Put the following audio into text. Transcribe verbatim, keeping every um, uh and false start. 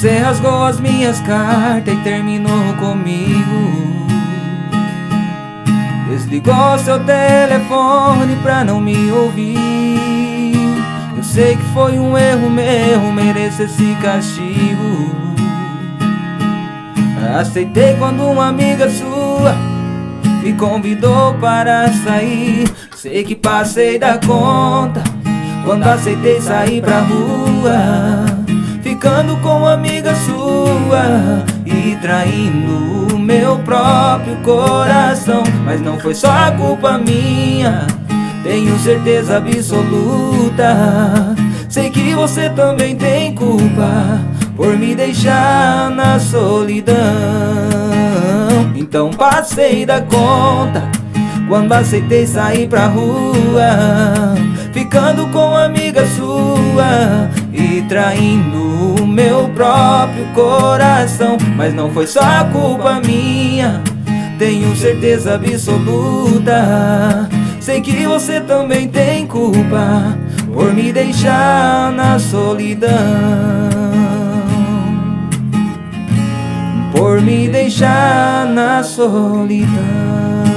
Você rasgou as minhas cartas e terminou comigo. Desligou seu telefone pra não me ouvir. Eu sei que foi um erro meu, mereço esse castigo. Aceitei quando uma amiga sua me convidou para sair. Sei que passei da conta quando aceitei sair pra rua, ficando com uma amiga sua e traindo o meu próprio coração. Mas não foi só a culpa minha, tenho certeza absoluta. Sei que você também tem culpa por me deixar na solidão. Então passei da conta quando aceitei sair pra rua, ficando com uma amiga sua e traindo o meu próprio coração. Mas não foi só a culpa minha, tenho certeza absoluta. Sei que você também tem culpa por me deixar na solidão, por me deixar na solidão.